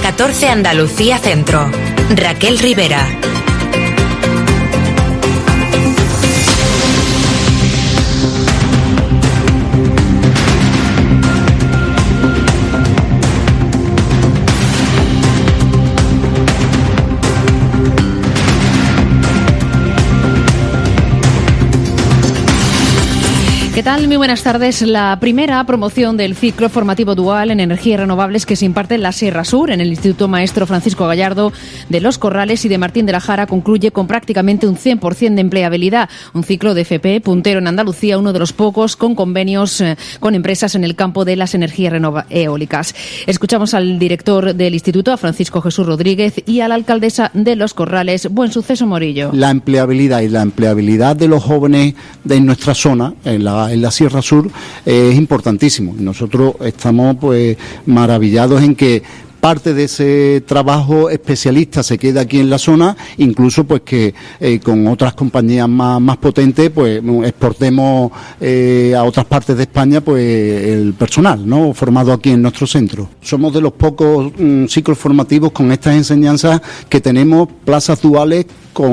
A14 Andalucía Centro. Raquel Rivera. ¿Qué tal? Muy buenas tardes. La primera promoción del ciclo formativo dual en energías renovables que se imparte en la Sierra Sur, en el Instituto Maestro Francisco Gallardo de Los Corrales y de Martín de la Jara, concluye con prácticamente un 100% de empleabilidad. Un ciclo de FP puntero en Andalucía, uno de los pocos con convenios con empresas en el campo de las energías eólicas. Escuchamos al director del instituto, a Francisco Jesús Rodríguez, y a la alcaldesa de Los Corrales, Buen Suceso Morillo. La empleabilidad de los jóvenes de nuestra zona, en la Sierra Sur, es importantísimo. Nosotros estamos pues maravillados en que parte de ese trabajo especialista se queda aquí en la zona, incluso pues que con otras compañías más potentes pues exportemos a otras partes de España pues el personal, ¿no?, formado aquí en nuestro centro. Somos de los pocos ciclos formativos con estas enseñanzas que tenemos plazas duales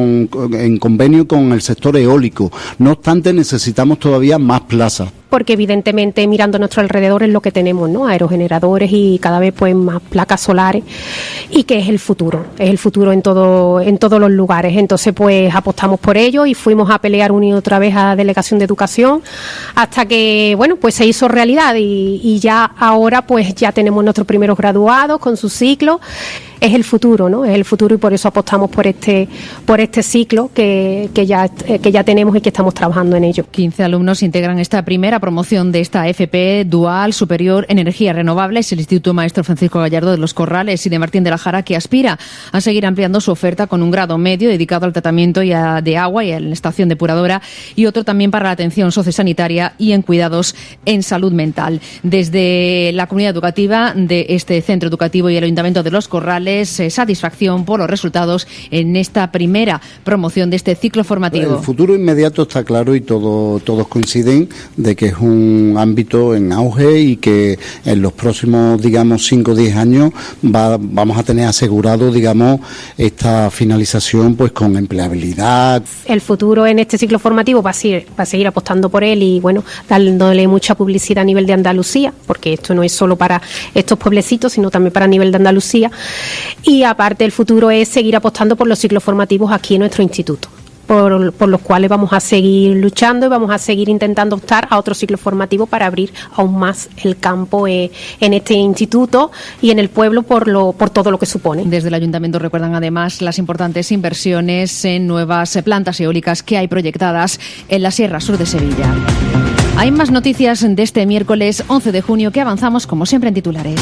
en convenio con el sector eólico. No obstante, necesitamos todavía más plazas. Porque evidentemente mirando a nuestro alrededor es lo que tenemos, ¿no? Aerogeneradores y cada vez pues más placas solares, y que es el futuro en todos los lugares. Entonces pues apostamos por ello y fuimos a pelear una y otra vez a Delegación de Educación hasta que bueno pues se hizo realidad y ya ahora pues ya tenemos nuestros primeros graduados con su ciclo. Es el futuro, ¿no? Es el futuro y por eso apostamos por este ciclo que ya tenemos y que estamos trabajando en ello. 15 alumnos integran esta primera promoción de esta FP Dual Superior en Energías Renovables, el Instituto Maestro Francisco Gallardo de Los Corrales y de Martín de la Jara, que aspira a seguir ampliando su oferta con un grado medio dedicado al tratamiento de agua y a la estación depuradora, y otro también para la atención sociosanitaria y en cuidados en salud mental. Desde la comunidad educativa de este centro educativo y el Ayuntamiento de Los Corrales, satisfacción por los resultados en esta primera promoción de este ciclo formativo. El futuro inmediato está claro y todos coinciden de que es un ámbito en auge y que en los próximos, digamos, 5 o 10 años vamos a tener asegurado, digamos, esta finalización pues con empleabilidad. El futuro en este ciclo formativo va a seguir apostando por él y bueno, dándole mucha publicidad a nivel de Andalucía, porque esto no es solo para estos pueblecitos, sino también para nivel de Andalucía. Y aparte el futuro es seguir apostando por los ciclos formativos aquí en nuestro instituto, por los cuales vamos a seguir luchando y vamos a seguir intentando optar a otros ciclos formativos para abrir aún más el campo en este instituto y en el pueblo por todo lo que supone. Desde el Ayuntamiento recuerdan además las importantes inversiones en nuevas plantas eólicas que hay proyectadas en la Sierra Sur de Sevilla. Hay más noticias de este miércoles 11 de junio que avanzamos como siempre en titulares.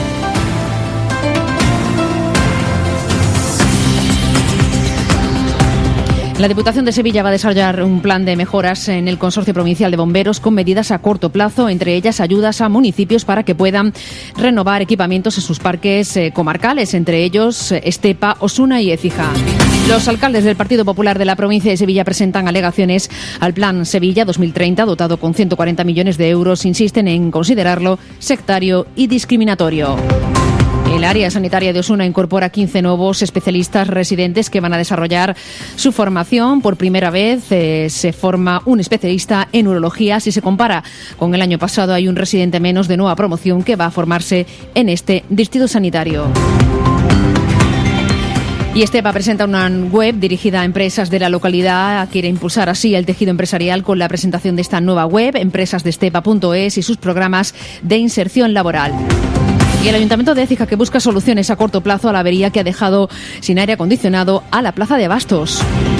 La Diputación de Sevilla va a desarrollar un plan de mejoras en el Consorcio Provincial de Bomberos con medidas a corto plazo, entre ellas ayudas a municipios para que puedan renovar equipamientos en sus parques comarcales, entre ellos Estepa, Osuna y Écija. Los alcaldes del Partido Popular de la provincia de Sevilla presentan alegaciones al Plan Sevilla 2030, dotado con 140 millones de euros. Insisten en considerarlo sectario y discriminatorio. El área sanitaria de Osuna incorpora 15 nuevos especialistas residentes que van a desarrollar su formación. Por primera vez se forma un especialista en urología. Si se compara con el año pasado, hay un residente menos de nueva promoción que va a formarse en este distrito sanitario. Y Estepa presenta una web dirigida a empresas de la localidad. Quiere impulsar así el tejido empresarial con la presentación de esta nueva web, empresasdestepa.es, y sus programas de inserción laboral. Y el Ayuntamiento de Écija, que busca soluciones a corto plazo a la avería que ha dejado sin aire acondicionado a la Plaza de Abastos.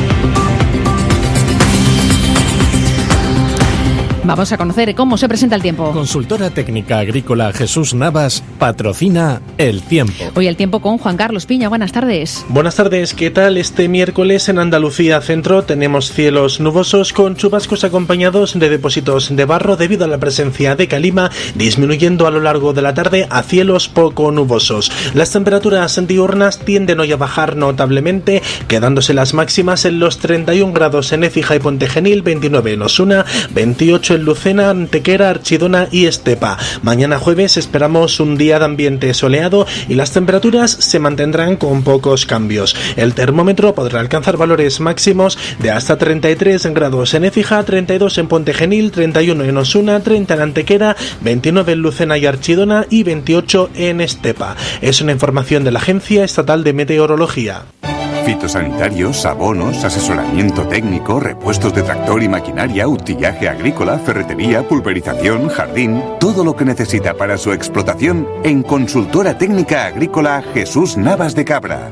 Vamos a conocer cómo se presenta el tiempo. Consultora técnica agrícola Jesús Navas patrocina el tiempo. Hoy el tiempo con Juan Carlos Piña. Buenas tardes. Buenas tardes, ¿qué tal? Este miércoles en Andalucía Centro tenemos cielos nubosos con chubascos acompañados de depósitos de barro debido a la presencia de calima, disminuyendo a lo largo de la tarde a cielos poco nubosos. Las temperaturas diurnas tienden hoy a bajar notablemente, quedándose las máximas en los 31 grados en Écija y Pontegenil, 29 en Osuna, 28 en Lucena, Antequera, Archidona y Estepa. Mañana jueves esperamos un día de ambiente soleado y las temperaturas se mantendrán con pocos cambios. El termómetro podrá alcanzar valores máximos de hasta 33 grados en Écija, 32 en Puente Genil, 31 en Osuna, 30 en Antequera, 29 en Lucena y Archidona y 28 en Estepa. Es una información de la Agencia Estatal de Meteorología. Fitosanitarios, abonos, asesoramiento técnico, repuestos de tractor y maquinaria, utillaje agrícola, ferretería, pulverización, jardín, todo lo que necesita para su explotación en Consultora Técnica Agrícola Jesús Navas de Cabra.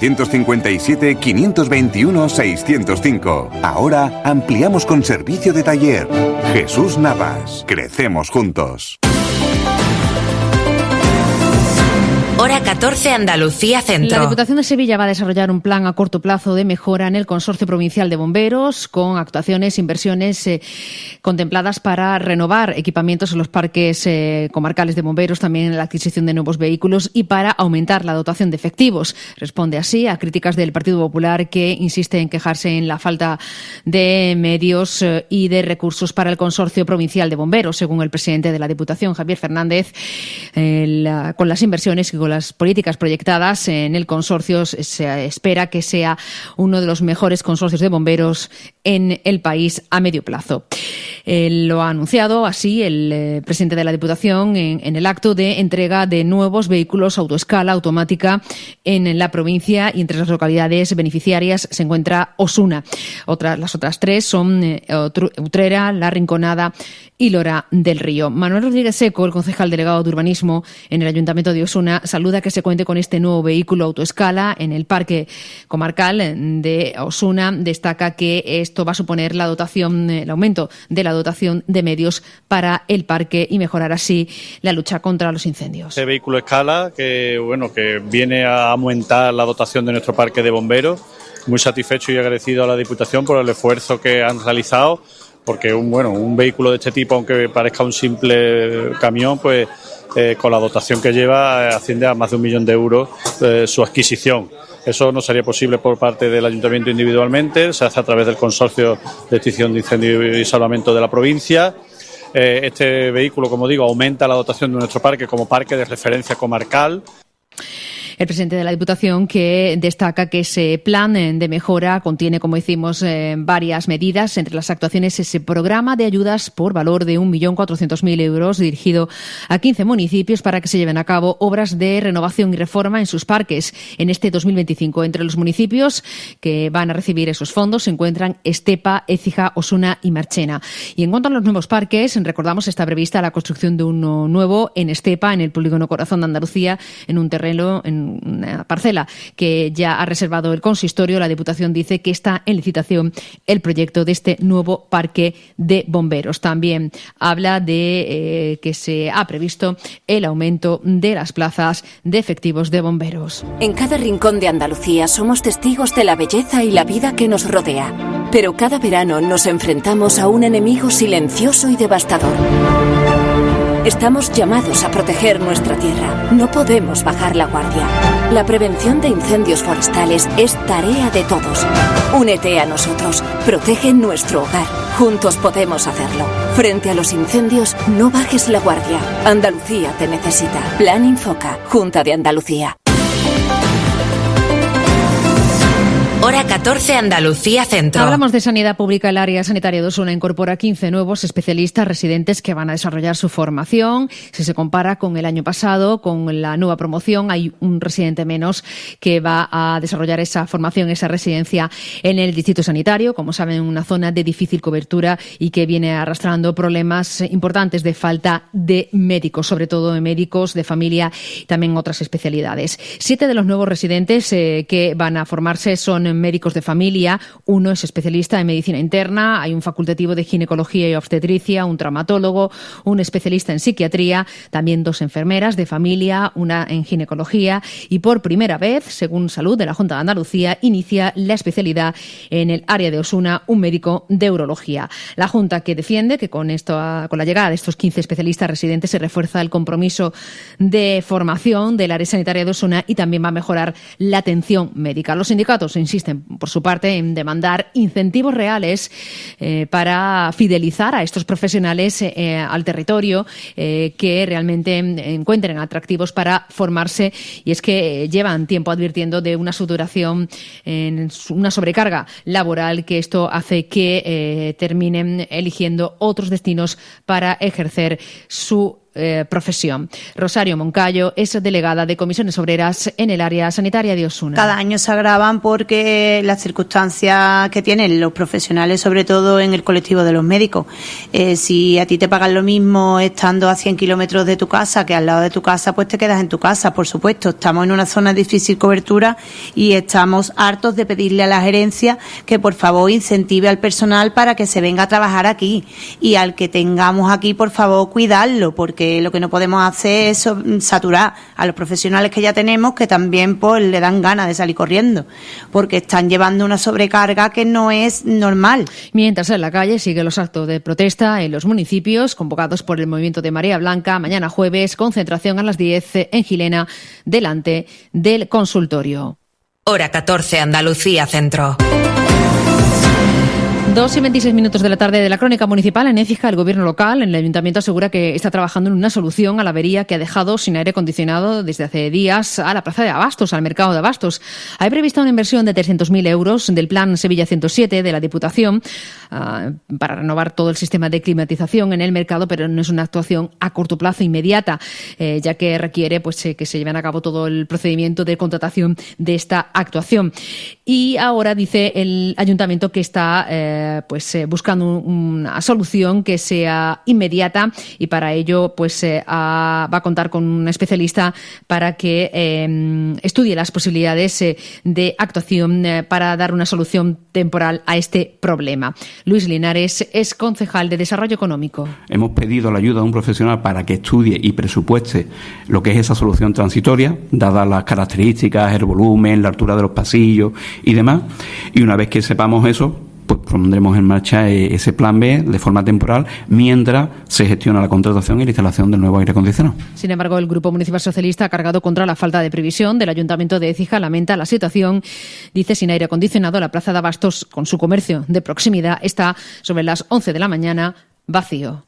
957-521-605. Ahora ampliamos con servicio de taller. Jesús Navas. Crecemos juntos. Hora 14, Andalucía Centro. La Diputación de Sevilla va a desarrollar un plan a corto plazo de mejora en el Consorcio Provincial de Bomberos, con actuaciones, inversiones contempladas para renovar equipamientos en los parques comarcales de bomberos, también la adquisición de nuevos vehículos y para aumentar la dotación de efectivos. Responde así a críticas del Partido Popular, que insiste en quejarse en la falta de medios y de recursos para el Consorcio Provincial de Bomberos. Según el presidente de la Diputación, Javier Fernández, con las inversiones y con las políticas proyectadas en el consorcio se espera que sea uno de los mejores consorcios de bomberos en el país a medio plazo. Lo ha anunciado así el presidente de la Diputación en el acto de entrega de nuevos vehículos autoescala automática en la provincia, y entre las localidades beneficiarias se encuentra Osuna. Las otras tres son Utrera, La Rinconada y Lora del Río. Manuel Rodríguez Seco, el concejal delegado de Urbanismo en el Ayuntamiento de Osuna, saluda que se cuente con este nuevo vehículo autoescala en el Parque Comarcal de Osuna. Destaca que esto va a suponer el aumento de la dotación de medios para el parque y mejorar así la lucha contra los incendios. Este vehículo escala que viene a aumentar la dotación de nuestro parque de bomberos. Muy satisfecho y agradecido a la Diputación por el esfuerzo que han realizado, porque un vehículo de este tipo, aunque parezca un simple camión, pues con la dotación que lleva asciende a más de 1 millón de euros su adquisición. Eso no sería posible por parte del Ayuntamiento individualmente, se hace a través del Consorcio de Extinción de Incendios y Salvamento de la provincia. Este vehículo, como digo, aumenta la dotación de nuestro parque como parque de referencia comarcal. El presidente de la Diputación, que destaca que ese plan de mejora contiene, como decimos, varias medidas. Entre las actuaciones, ese programa de ayudas por valor de 1.400.000 euros dirigido a 15 municipios para que se lleven a cabo obras de renovación y reforma en sus parques en este 2025. Entre los municipios que van a recibir esos fondos se encuentran Estepa, Écija, Osuna y Marchena. Y en cuanto a los nuevos parques, recordamos, está prevista la construcción de uno nuevo en Estepa, en el Polígono Corazón de Andalucía, en un terreno, en una parcela que ya ha reservado el consistorio. La Diputación dice que está en licitación el proyecto de este nuevo parque de bomberos. También habla de que se ha previsto el aumento de las plazas de efectivos de bomberos. En cada rincón de Andalucía somos testigos de la belleza y la vida que nos rodea. Pero cada verano nos enfrentamos a un enemigo silencioso y devastador. Estamos llamados a proteger nuestra tierra. No podemos bajar la guardia. La prevención de incendios forestales es tarea de todos. Únete a nosotros. Protege nuestro hogar. Juntos podemos hacerlo. Frente a los incendios, no bajes la guardia. Andalucía te necesita. Plan Infoca. Junta de Andalucía. Hora 14, Andalucía Centro. Hablamos de sanidad pública. El área sanitaria de Osuna incorpora 15 nuevos especialistas residentes que van a desarrollar su formación. Si se compara con el año pasado, con la nueva promoción, hay un residente menos que va a desarrollar esa formación, esa residencia en el distrito sanitario. Como saben, una zona de difícil cobertura y que viene arrastrando problemas importantes de falta de médicos, sobre todo de médicos de familia y también otras especialidades. 7 de los nuevos residentes que van a formarse son médicos de familia. Uno es especialista en medicina interna, hay un facultativo de ginecología y obstetricia, un traumatólogo, un especialista en psiquiatría, también 2 enfermeras de familia, una en ginecología, y por primera vez, según Salud de la Junta de Andalucía, inicia la especialidad en el área de Osuna un médico de urología. La Junta, que defiende que con la llegada de estos 15 especialistas residentes se refuerza el compromiso de formación del área sanitaria de Osuna y también va a mejorar la atención médica. Los sindicatos insisten insisten, por su parte, en demandar incentivos reales para fidelizar a estos profesionales al territorio, que realmente encuentren atractivos para formarse. Y es que llevan tiempo advirtiendo de una saturación, una sobrecarga laboral, que esto hace que terminen eligiendo otros destinos para ejercer su profesión. Rosario Moncayo es delegada de Comisiones Obreras en el área sanitaria de Osuna. Cada año se agravan porque las circunstancias que tienen los profesionales, sobre todo en el colectivo de los médicos. Si a ti te pagan lo mismo estando a 100 kilómetros de tu casa que al lado de tu casa, pues te quedas en tu casa, por supuesto. Estamos en una zona de difícil cobertura y estamos hartos de pedirle a la gerencia que por favor incentive al personal para que se venga a trabajar aquí, y al que tengamos aquí, por favor, cuidarlo, porque lo que no podemos hacer es saturar a los profesionales que ya tenemos, que también pues le dan ganas de salir corriendo, porque están llevando una sobrecarga que no es normal. Mientras en la calle siguen los actos de protesta en los municipios convocados por el movimiento de Marea Blanca. Mañana jueves, concentración a las 10 en Gilena, delante del consultorio. Hora 14, Andalucía Centro. 2:26 de la tarde de la crónica municipal. En Écija, el gobierno local, en el ayuntamiento, asegura que está trabajando en una solución a la avería que ha dejado sin aire acondicionado desde hace días a la plaza de Abastos, al mercado de Abastos. Hay prevista una inversión de 300.000 euros del plan Sevilla 107 de la Diputación para renovar todo el sistema de climatización en el mercado, pero no es una actuación a corto plazo inmediata, ya que requiere pues que se lleven a cabo todo el procedimiento de contratación de esta actuación. Y ahora dice el ayuntamiento que está buscando una solución que sea inmediata, y para ello va a contar con un especialista para que estudie las posibilidades de actuación para dar una solución temporal a este problema. Luis Linares es concejal de Desarrollo Económico. Hemos pedido la ayuda de un profesional para que estudie y presupueste lo que es esa solución transitoria, dadas las características, el volumen, la altura de los pasillos y demás. Y una vez que sepamos eso, pues pondremos en marcha ese plan B de forma temporal mientras se gestiona la contratación y la instalación del nuevo aire acondicionado. Sin embargo, el Grupo Municipal Socialista ha cargado contra la falta de previsión del Ayuntamiento de Écija. Lamenta la situación. Dice, sin aire acondicionado, la plaza de Abastos, con su comercio de proximidad, está sobre las 11 de la mañana vacío.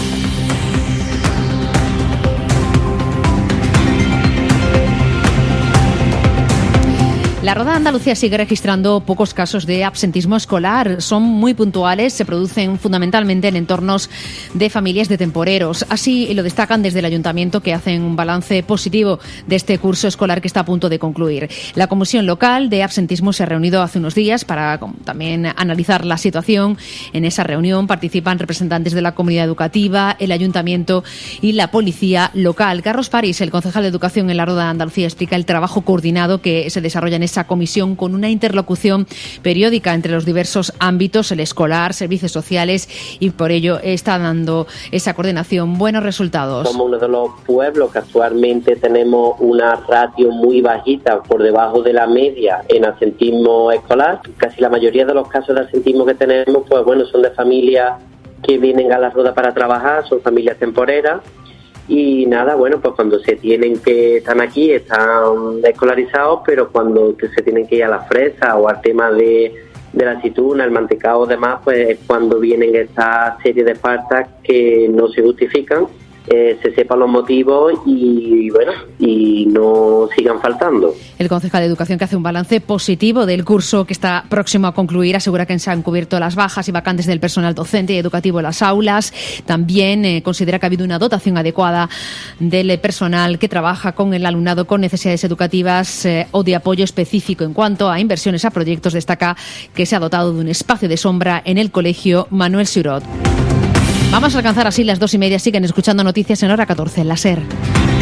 La Roda de Andalucía sigue registrando pocos casos de absentismo escolar. Son muy puntuales, se producen fundamentalmente en entornos de familias de temporeros. Así lo destacan desde el Ayuntamiento, que hacen un balance positivo de este curso escolar que está a punto de concluir. La Comisión Local de Absentismo se ha reunido hace unos días para también analizar la situación. En esa reunión participan representantes de la comunidad educativa, el Ayuntamiento y la Policía Local. Carlos París, el concejal de Educación en la Roda de Andalucía, explica el trabajo coordinado que se desarrolla en esa comisión, con una interlocución periódica entre los diversos ámbitos, el escolar, servicios sociales, y por ello está dando esa coordinación buenos resultados. Somos uno de los pueblos que actualmente tenemos una ratio muy bajita, por debajo de la media en absentismo escolar. Casi la mayoría de los casos de absentismo que tenemos, pues bueno, son de familias que vienen a la Roda para trabajar, son familias temporeras. Y nada, bueno, pues cuando se tienen que están aquí, están escolarizados, pero cuando se tienen que ir a la fresa o al tema de la aceituna, el mantecado o demás, pues es cuando vienen esta serie de faltas que no se justifican, se sepan los motivos y bueno, y no sigan faltando. El concejal de Educación, que hace un balance positivo del curso que está próximo a concluir, asegura que se han cubierto las bajas y vacantes del personal docente y educativo en las aulas. También considera que ha habido una dotación adecuada del personal que trabaja con el alumnado con necesidades educativas o de apoyo específico. En cuanto a inversiones a proyectos, destaca que se ha dotado de un espacio de sombra en el colegio Manuel Surot. Vamos a alcanzar así las 2:30. Siguen escuchando noticias en Hora 14 en la SER.